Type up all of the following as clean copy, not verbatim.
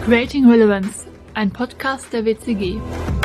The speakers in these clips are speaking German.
Creating Relevance, ein Podcast der WCG.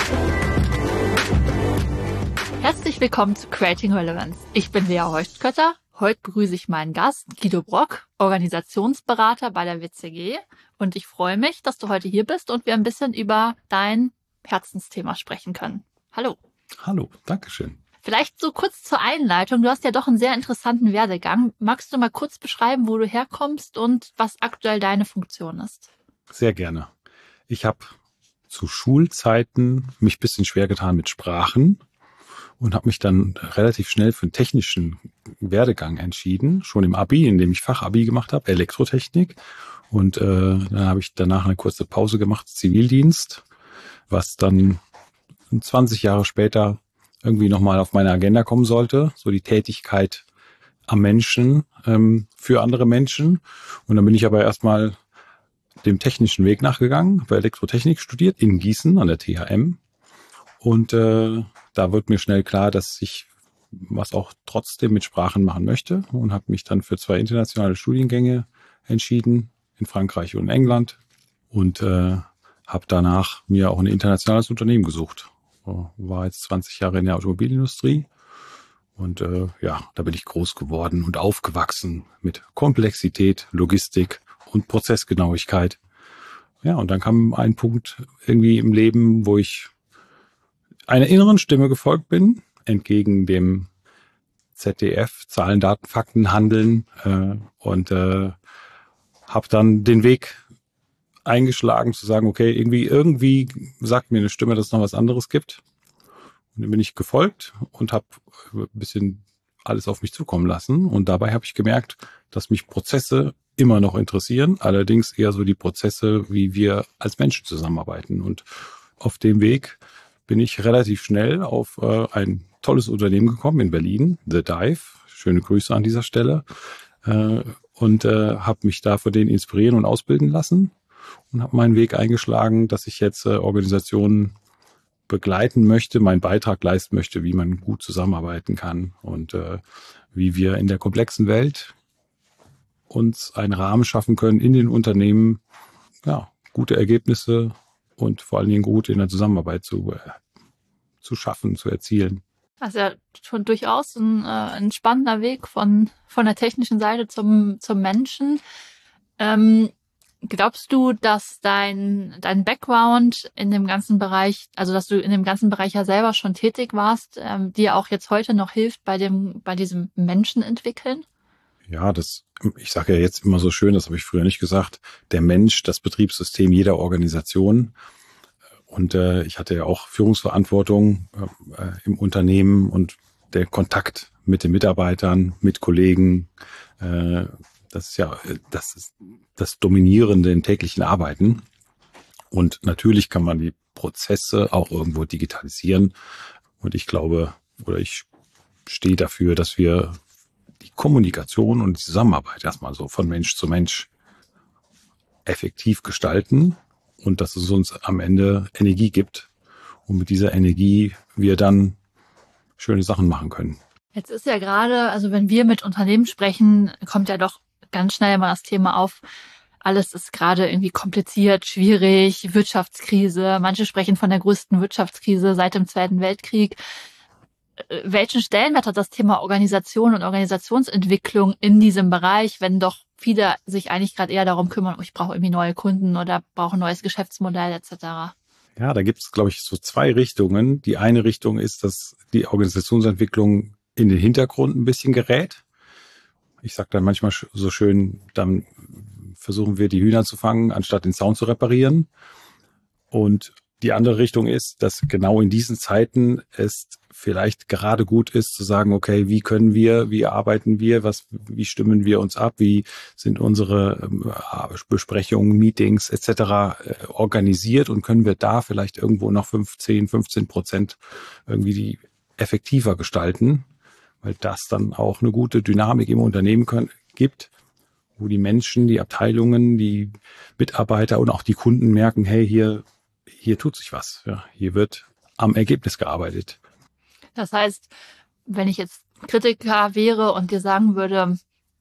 Herzlich willkommen zu Creating Relevance. Ich bin Lea Heustkötter. Heute begrüße ich meinen Gast, Guido Brock, Organisationsberater bei der WCG. Und ich freue mich, dass du heute hier bist und wir ein bisschen über dein Herzensthema sprechen können. Hallo. Hallo, dankeschön. Vielleicht so kurz zur Einleitung. Du hast ja doch einen sehr interessanten Werdegang. Magst du mal kurz beschreiben, wo du herkommst und was aktuell deine Funktion ist? Sehr gerne. Ich habe zu Schulzeiten mich ein bisschen schwer getan mit Sprachen und habe mich dann relativ schnell für einen technischen Werdegang entschieden. Schon im Abi, in dem ich Fachabi gemacht habe, Elektrotechnik. Und dann habe ich danach eine kurze Pause gemacht, Zivildienst, was dann 20 Jahre später irgendwie nochmal auf meine Agenda kommen sollte. So die Tätigkeit am Menschen, für andere Menschen. Und dann bin ich aber erstmal dem technischen Weg nachgegangen, habe Elektrotechnik studiert in Gießen an der THM. Und da wird mir schnell klar, dass ich was auch trotzdem mit Sprachen machen möchte und habe mich dann für 2 internationale Studiengänge entschieden, in Frankreich und England. Und habe danach mir auch ein internationales Unternehmen gesucht. War jetzt 20 Jahre in der Automobilindustrie. Und da bin ich groß geworden und aufgewachsen mit Komplexität, Logistik und Prozessgenauigkeit. Ja, und dann kam ein Punkt irgendwie im Leben, wo ich einer inneren Stimme gefolgt bin, entgegen dem ZDF, Zahlen, Daten, Fakten, Handeln, und habe dann den Weg eingeschlagen zu sagen, okay, irgendwie sagt mir eine Stimme, dass es noch was anderes gibt. Und dann bin ich gefolgt und habe ein bisschen alles auf mich zukommen lassen. Und dabei habe ich gemerkt, dass mich Prozesse immer noch interessieren, allerdings eher so die Prozesse, wie wir als Menschen zusammenarbeiten. Und auf dem Weg bin ich relativ schnell auf ein tolles Unternehmen gekommen in Berlin, The Dive. Schöne Grüße an dieser Stelle. Und habe mich da von denen inspirieren und ausbilden lassen und habe meinen Weg eingeschlagen, dass ich jetzt Organisationen begleiten möchte, meinen Beitrag leisten möchte, wie man gut zusammenarbeiten kann und wie wir in der komplexen Welt uns einen Rahmen schaffen können in den Unternehmen, ja, gute Ergebnisse und vor allen Dingen gut in der Zusammenarbeit zu schaffen, zu erzielen. Das ist ja schon durchaus ein spannender Weg von der technischen Seite zum Menschen. Glaubst du, dass dein Background in dem ganzen Bereich, also dass du in dem ganzen Bereich ja selber schon tätig warst, dir auch jetzt heute noch hilft bei diesem Menschen entwickeln? Ja, ich sage ja jetzt immer so schön, das habe ich früher nicht gesagt, der Mensch, das Betriebssystem jeder Organisation. Und ich hatte ja auch Führungsverantwortung im Unternehmen und der Kontakt mit den Mitarbeitern, mit Kollegen, das ist ja das Dominierende im täglichen Arbeiten. Und natürlich kann man die Prozesse auch irgendwo digitalisieren. Und ich glaube, oder ich stehe dafür, dass wir die Kommunikation und die Zusammenarbeit erstmal so von Mensch zu Mensch effektiv gestalten und dass es uns am Ende Energie gibt und mit dieser Energie wir dann schöne Sachen machen können. Jetzt ist ja gerade, also wenn wir mit Unternehmen sprechen, kommt ja doch ganz schnell mal das Thema auf, alles ist gerade irgendwie kompliziert, schwierig, Wirtschaftskrise. Manche sprechen von der größten Wirtschaftskrise seit dem Zweiten Weltkrieg. Welchen Stellenwert hat das Thema Organisation und Organisationsentwicklung in diesem Bereich, wenn doch viele sich eigentlich gerade eher darum kümmern, ich brauche irgendwie neue Kunden oder brauche ein neues Geschäftsmodell etc.? Ja, da gibt es, glaube ich, so 2 Richtungen. Die eine Richtung ist, dass die Organisationsentwicklung in den Hintergrund ein bisschen gerät. Ich sage dann manchmal so schön, dann versuchen wir die Hühner zu fangen, anstatt den Zaun zu reparieren. Und die andere Richtung ist, dass genau in diesen Zeiten es vielleicht gerade gut ist zu sagen, okay, wie arbeiten wir, wie stimmen wir uns ab, wie sind unsere Besprechungen, Meetings etc. Organisiert und können wir da vielleicht irgendwo noch 15% irgendwie die effektiver gestalten, weil das dann auch eine gute Dynamik im Unternehmen gibt, wo die Menschen, die Abteilungen, die Mitarbeiter und auch die Kunden merken, hey, hier tut sich was. Ja, hier wird am Ergebnis gearbeitet. Das heißt, wenn ich jetzt Kritiker wäre und dir sagen würde,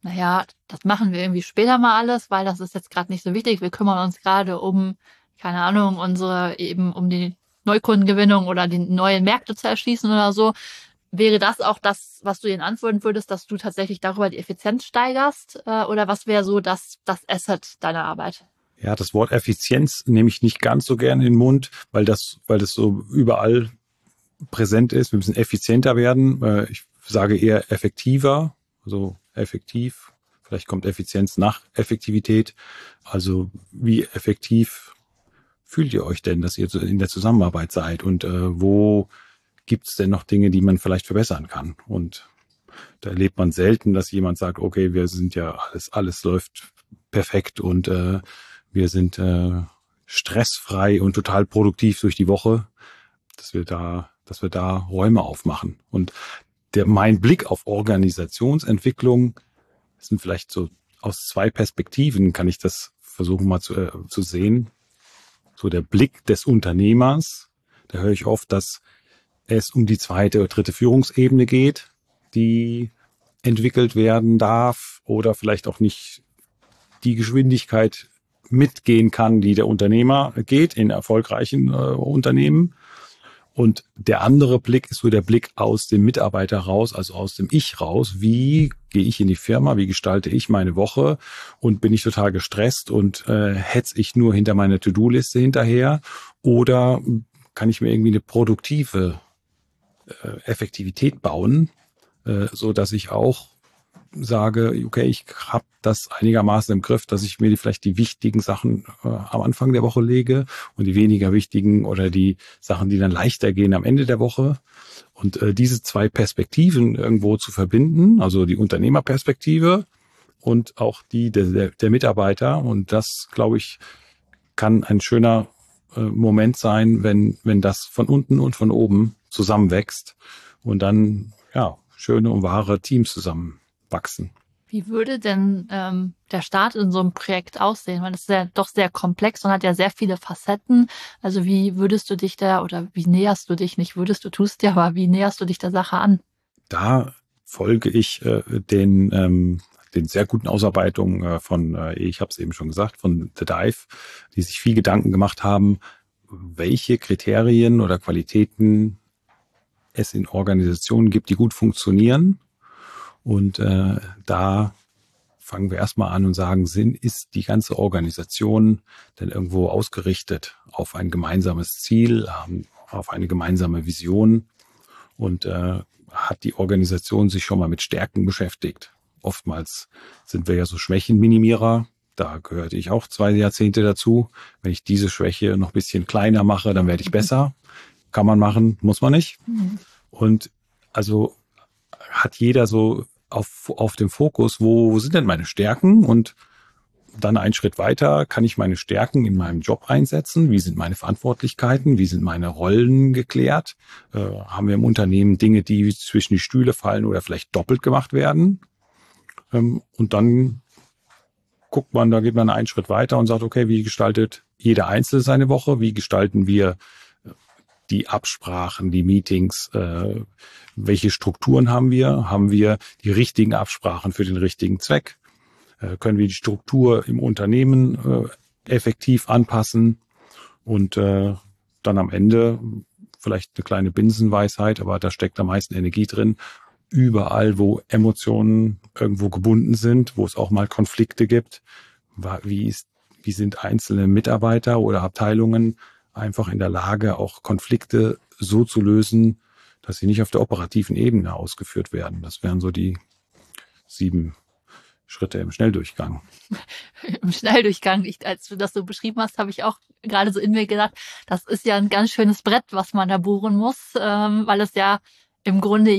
naja, das machen wir irgendwie später mal alles, weil das ist jetzt gerade nicht so wichtig. Wir kümmern uns gerade um, keine Ahnung, um die Neukundengewinnung oder die neuen Märkte zu erschließen oder so. Wäre das auch das, was du ihnen antworten würdest, dass du tatsächlich darüber die Effizienz steigerst? Oder was wäre so das Asset deiner Arbeit? Ja, das Wort Effizienz nehme ich nicht ganz so gern in den Mund, weil das so überall präsent ist. Wir müssen effizienter werden. Ich sage eher effektiver, also effektiv. Vielleicht kommt Effizienz nach Effektivität. Also wie effektiv fühlt ihr euch denn, dass ihr in der Zusammenarbeit seid? Und wo gibt es denn noch Dinge, die man vielleicht verbessern kann? Und da erlebt man selten, dass jemand sagt, okay, wir sind ja alles läuft perfekt und wir sind stressfrei und total produktiv durch die Woche, dass wir da Räume aufmachen. Und mein Blick auf Organisationsentwicklung sind vielleicht so aus zwei Perspektiven, kann ich das versuchen mal zu sehen. So der Blick des Unternehmers, da höre ich oft, dass es um die zweite oder dritte Führungsebene geht, die entwickelt werden darf oder vielleicht auch nicht die Geschwindigkeit mitgehen kann, die der Unternehmer geht in erfolgreichen Unternehmen. Und der andere Blick ist so der Blick aus dem Mitarbeiter raus, also aus dem Ich raus. Wie gehe ich in die Firma? Wie gestalte ich meine Woche? Und bin ich total gestresst und hetze ich nur hinter meiner To-Do-Liste hinterher? Oder kann ich mir irgendwie eine produktive Effektivität bauen, so dass ich auch sage, okay, ich habe das einigermaßen im Griff, dass ich mir vielleicht die wichtigen Sachen am Anfang der Woche lege und die weniger wichtigen oder die Sachen, die dann leichter gehen am Ende der Woche. Und diese zwei Perspektiven irgendwo zu verbinden, also die Unternehmerperspektive und auch die der Mitarbeiter. Und das, glaube ich, kann ein schöner Moment sein, wenn das von unten und von oben zusammenwächst und dann ja schöne und wahre Teams zusammenwachsen. Wie würde denn der Start in so einem Projekt aussehen? Weil das ist ja doch sehr komplex und hat ja sehr viele Facetten. Also wie würdest du dich da oder wie näherst du dich, nicht würdest du, tust ja, aber wie näherst du dich der Sache an? Da folge ich den sehr guten Ausarbeitungen von, ich habe es eben schon gesagt, von The Dive, die sich viel Gedanken gemacht haben, welche Kriterien oder Qualitäten es in Organisationen gibt, die gut funktionieren. Und da fangen wir erstmal an und sagen, ist die ganze Organisation denn irgendwo ausgerichtet auf ein gemeinsames Ziel, auf eine gemeinsame Vision und hat die Organisation sich schon mal mit Stärken beschäftigt? Oftmals sind wir ja so Schwächenminimierer. Da gehörte ich auch 2 Jahrzehnte dazu. Wenn ich diese Schwäche noch ein bisschen kleiner mache, dann werde ich besser. Kann man machen, muss man nicht. Und also hat jeder so auf dem Fokus, wo sind denn meine Stärken? Und dann einen Schritt weiter, kann ich meine Stärken in meinem Job einsetzen? Wie sind meine Verantwortlichkeiten? Wie sind meine Rollen geklärt? Haben wir im Unternehmen Dinge, die zwischen die Stühle fallen oder vielleicht doppelt gemacht werden? Und dann guckt man, da geht man einen Schritt weiter und sagt, okay, wie gestaltet jeder Einzelne seine Woche? Wie gestalten wir die Absprachen, die Meetings? Welche Strukturen haben wir? Haben wir die richtigen Absprachen für den richtigen Zweck? Können wir die Struktur im Unternehmen effektiv anpassen und dann am Ende vielleicht eine kleine Binsenweisheit, aber da steckt am meisten Energie drin. Überall, wo Emotionen irgendwo gebunden sind, wo es auch mal Konflikte gibt, wie sind einzelne Mitarbeiter oder Abteilungen einfach in der Lage, auch Konflikte so zu lösen, dass sie nicht auf der operativen Ebene ausgeführt werden. Das wären so die 7 Schritte im Schnelldurchgang. Im Schnelldurchgang, als du das so beschrieben hast, habe ich auch gerade so in mir gedacht, das ist ja ein ganz schönes Brett, was man da bohren muss, weil es ja im Grunde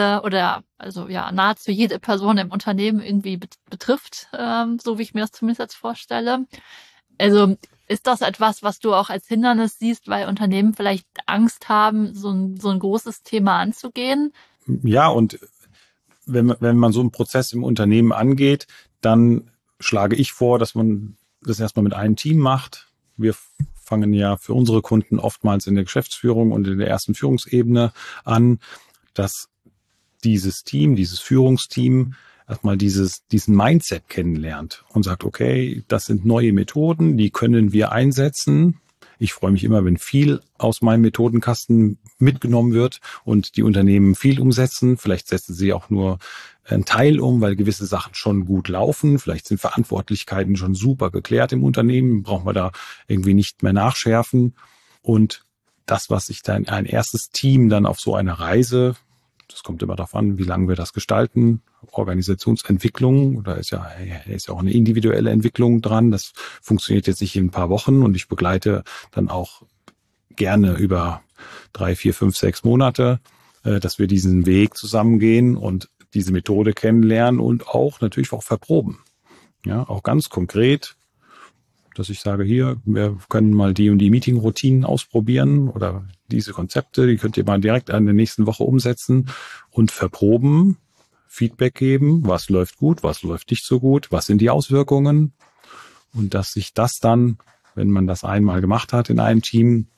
nahezu jede Person im Unternehmen irgendwie betrifft, so wie ich mir das zumindest jetzt vorstelle. Also ist das etwas, was du auch als Hindernis siehst, weil Unternehmen vielleicht Angst haben, so ein großes Thema anzugehen? Ja, und wenn man so einen Prozess im Unternehmen angeht, dann schlage ich vor, dass man das erstmal mit einem Team macht. Wir fangen ja für unsere Kunden oftmals in der Geschäftsführung und in der ersten Führungsebene an, dass dieses Führungsteam erstmal diesen Mindset kennenlernt und sagt, okay, das sind neue Methoden, die können wir einsetzen. Ich freue mich immer, wenn viel aus meinem Methodenkasten mitgenommen wird und die Unternehmen viel umsetzen. Vielleicht setzen sie auch nur einen Teil um, weil gewisse Sachen schon gut laufen. Vielleicht sind Verantwortlichkeiten schon super geklärt im Unternehmen. Brauchen wir da irgendwie nicht mehr nachschärfen. Und das, was sich dann ein erstes Team dann auf so einer Reise, das kommt immer darauf an, wie lange wir das gestalten, Organisationsentwicklung, da ist ja auch eine individuelle Entwicklung dran. Das funktioniert jetzt nicht in ein paar Wochen und ich begleite dann auch gerne über 3, 4, 5, 6 Monate, dass wir diesen Weg zusammengehen und diese Methode kennenlernen und auch natürlich auch verproben. Ja, auch ganz konkret, dass ich sage, hier, wir können mal die und die Meeting-Routinen ausprobieren oder diese Konzepte, die könnt ihr mal direkt in der nächsten Woche umsetzen und verproben, Feedback geben, was läuft gut, was läuft nicht so gut, was sind die Auswirkungen und dass sich das dann, wenn man das einmal gemacht hat in einem Team,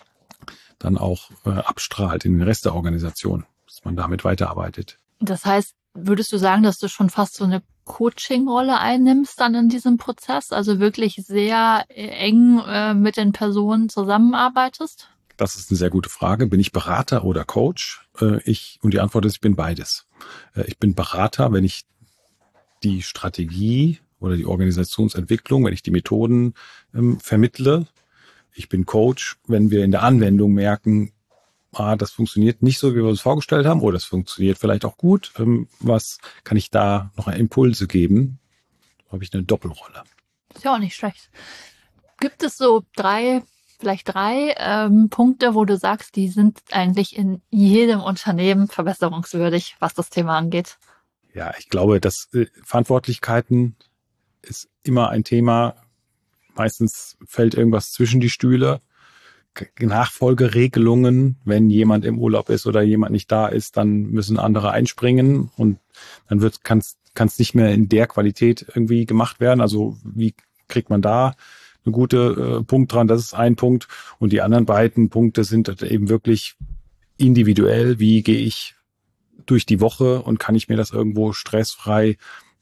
dann auch abstrahlt in den Rest der Organisation, dass man damit weiterarbeitet. Das heißt, würdest du sagen, dass du schon fast so eine Coaching-Rolle einnimmst dann in diesem Prozess? Also wirklich sehr eng mit den Personen zusammenarbeitest? Das ist eine sehr gute Frage. Bin ich Berater oder Coach? Und die Antwort ist, ich bin beides. Ich bin Berater, wenn ich die Strategie oder die Organisationsentwicklung, wenn ich die Methoden vermittle. Ich bin Coach, wenn wir in der Anwendung merken, das funktioniert nicht so, wie wir uns vorgestellt haben, oder es funktioniert vielleicht auch gut. Was kann ich da noch an Impulse geben? Da habe ich eine Doppelrolle. Ist ja auch nicht schlecht. Gibt es so vielleicht drei Punkte, wo du sagst, die sind eigentlich in jedem Unternehmen verbesserungswürdig, was das Thema angeht? Ja, ich glaube, dass Verantwortlichkeiten ist immer ein Thema. Meistens fällt irgendwas zwischen die Stühle. Nachfolgeregelungen, wenn jemand im Urlaub ist oder jemand nicht da ist, dann müssen andere einspringen und dann kann es nicht mehr in der Qualität irgendwie gemacht werden. Also wie kriegt man da eine gute Punkt dran? Das ist ein Punkt. Und die anderen beiden Punkte sind eben wirklich individuell. Wie gehe ich durch die Woche und kann ich mir das irgendwo stressfrei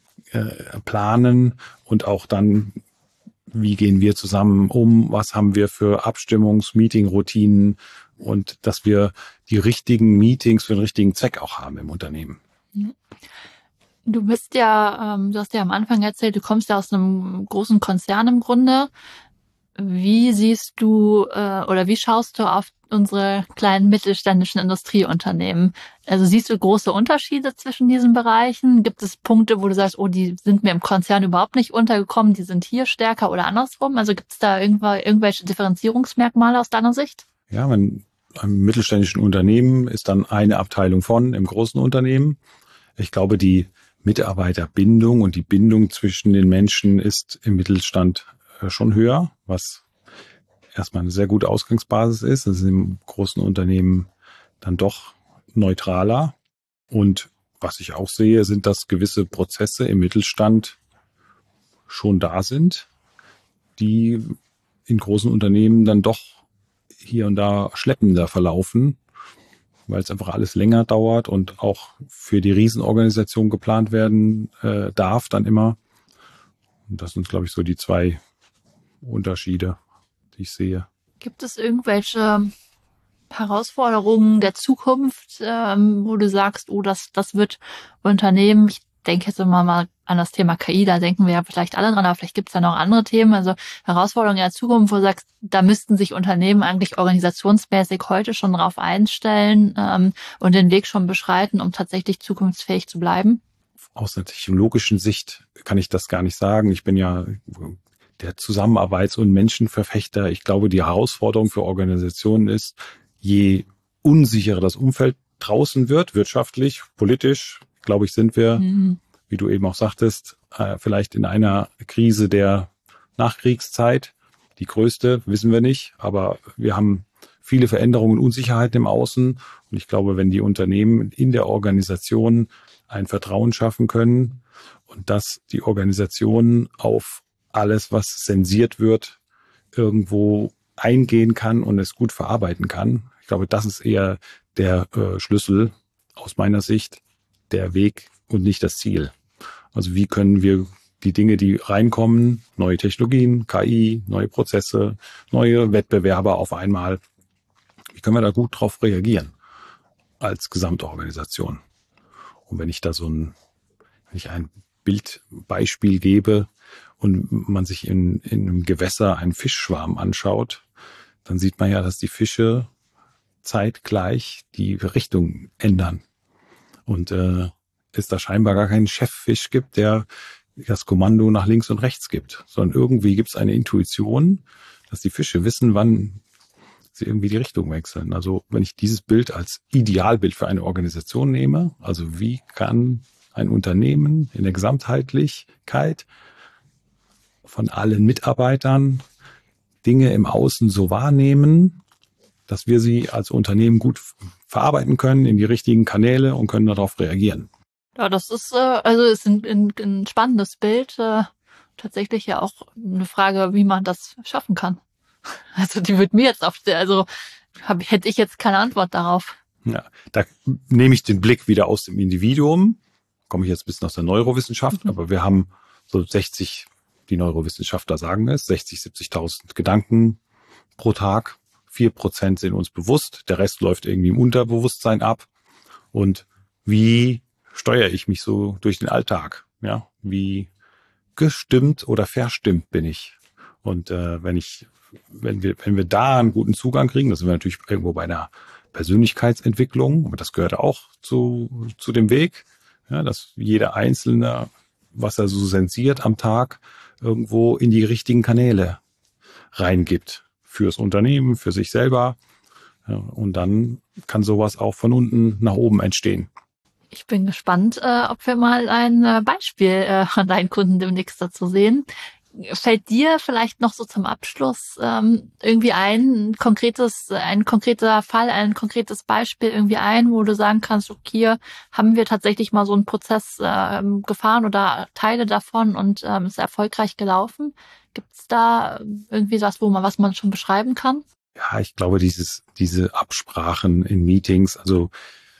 planen und auch dann, wie gehen wir zusammen um, was haben wir für Abstimmungs-Meeting-Routinen und dass wir die richtigen Meetings für den richtigen Zweck auch haben im Unternehmen. Du hast ja am Anfang erzählt, du kommst ja aus einem großen Konzern im Grunde. Wie siehst du oder wie schaust du auf unsere kleinen mittelständischen Industrieunternehmen? Also siehst du große Unterschiede zwischen diesen Bereichen? Gibt es Punkte, wo du sagst, oh, die sind mir im Konzern überhaupt nicht untergekommen, die sind hier stärker oder andersrum? Also gibt es da irgendwelche Differenzierungsmerkmale aus deiner Sicht? Ja, einem mittelständischen Unternehmen ist dann eine Abteilung im großen Unternehmen. Ich glaube, die Mitarbeiterbindung und die Bindung zwischen den Menschen ist im Mittelstand schon höher, was erstmal eine sehr gute Ausgangsbasis ist. Das ist im großen Unternehmen dann doch neutraler. Und was ich auch sehe, sind, dass gewisse Prozesse im Mittelstand schon da sind, die in großen Unternehmen dann doch hier und da schleppender verlaufen, weil es einfach alles länger dauert und auch für die Riesenorganisation geplant werden darf dann immer. Und das sind, glaube ich, so die zwei Unterschiede, die ich sehe. Gibt es irgendwelche Herausforderungen der Zukunft, wo du sagst, oh, das wird Unternehmen, ich denke jetzt immer mal an das Thema KI, da denken wir ja vielleicht alle dran, aber vielleicht gibt es da noch andere Themen, also Herausforderungen der Zukunft, wo du sagst, da müssten sich Unternehmen eigentlich organisationsmäßig heute schon drauf einstellen und den Weg schon beschreiten, um tatsächlich zukunftsfähig zu bleiben? Aus einer technologischen Sicht kann ich das gar nicht sagen. Ich bin ja der Zusammenarbeits- und Menschenverfechter. Ich glaube, die Herausforderung für Organisationen ist, je unsicherer das Umfeld draußen wird, wirtschaftlich, politisch, glaube ich, sind wir, wie du eben auch sagtest, vielleicht in einer Krise der Nachkriegszeit. Die größte, wissen wir nicht, aber wir haben viele Veränderungen und Unsicherheiten im Außen. Und ich glaube, wenn die Unternehmen in der Organisation ein Vertrauen schaffen können und dass die Organisation auf alles, was zensiert wird, irgendwo eingehen kann und es gut verarbeiten kann. Ich glaube, das ist eher der Schlüssel aus meiner Sicht, der Weg und nicht das Ziel. Also wie können wir die Dinge, die reinkommen, neue Technologien, KI, neue Prozesse, neue Wettbewerber auf einmal, wie können wir da gut drauf reagieren als Gesamtorganisation? Und wenn ich da wenn ich ein Bildbeispiel gebe und man sich in einem Gewässer einen Fischschwarm anschaut, dann sieht man ja, dass die Fische zeitgleich die Richtung ändern. Und es da scheinbar gar keinen Cheffisch gibt, der das Kommando nach links und rechts gibt, sondern irgendwie gibt es eine Intuition, dass die Fische wissen, wann sie irgendwie die Richtung wechseln. Also wenn ich dieses Bild als Idealbild für eine Organisation nehme, also wie kann ein Unternehmen in der Gesamtheitlichkeit von allen Mitarbeitern Dinge im Außen so wahrnehmen, dass wir sie als Unternehmen gut verarbeiten können in die richtigen Kanäle und können darauf reagieren. Ja, das ist also ist ein spannendes Bild. Tatsächlich ja auch eine Frage, wie man das schaffen kann. Also die wird mir jetzt hätte ich jetzt keine Antwort darauf. Ja, da nehme ich den Blick wieder aus dem Individuum, komme ich jetzt ein bisschen aus der Neurowissenschaft, aber wir haben so 60, die Neurowissenschaftler sagen es, 60, 70.000 Gedanken pro Tag. 4% sind uns bewusst, der Rest läuft irgendwie im Unterbewusstsein ab. Und wie steuere ich mich so durch den Alltag? Ja, wie gestimmt oder verstimmt bin ich? Und wenn wir da einen guten Zugang kriegen, das sind wir natürlich irgendwo bei einer Persönlichkeitsentwicklung, aber das gehört auch zu dem Weg, ja, dass jeder Einzelne, was er so sensiert am Tag, irgendwo in die richtigen Kanäle reingibt. Fürs Unternehmen, für sich selber. Ja, und dann kann sowas auch von unten nach oben entstehen. Ich bin gespannt, ob wir mal ein Beispiel von deinen Kunden demnächst dazu sehen. Fällt dir vielleicht noch so zum Abschluss irgendwie ein konkreter Fall, ein konkretes Beispiel irgendwie ein, wo du sagen kannst, okay, hier haben wir tatsächlich mal so einen Prozess gefahren oder Teile davon und ist erfolgreich gelaufen? Gibt's da irgendwie was man schon beschreiben kann? Ja, ich glaube, diese Absprachen in Meetings, also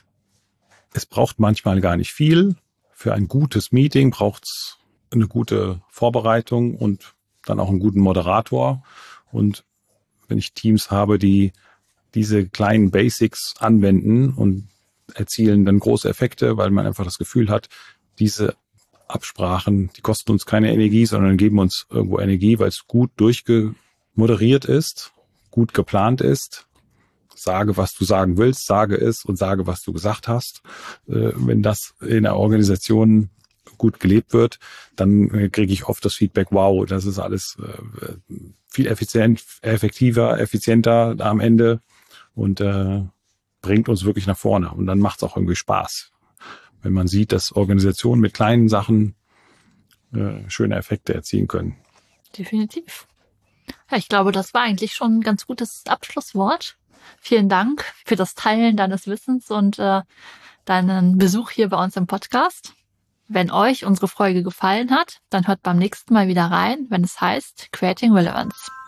es braucht manchmal gar nicht viel. Für ein gutes Meeting braucht's eine gute Vorbereitung und dann auch einen guten Moderator. Und wenn ich Teams habe, die diese kleinen Basics anwenden und erzielen dann große Effekte, weil man einfach das Gefühl hat, diese Absprachen, die kosten uns keine Energie, sondern geben uns irgendwo Energie, weil es gut durchgemoderiert ist, gut geplant ist. Sage, was du sagen willst, sage es und sage, was du gesagt hast. Wenn das in der Organisation gut gelebt wird, dann kriege ich oft das Feedback, wow, das ist alles viel effektiver, effizienter am Ende und bringt uns wirklich nach vorne. Und dann macht es auch irgendwie Spaß, wenn man sieht, dass Organisationen mit kleinen Sachen schöne Effekte erzielen können. Definitiv. Ja, ich glaube, das war eigentlich schon ein ganz gutes Abschlusswort. Vielen Dank für das Teilen deines Wissens und deinen Besuch hier bei uns im Podcast. Wenn euch unsere Folge gefallen hat, dann hört beim nächsten Mal wieder rein, wenn es heißt Creating Relevance.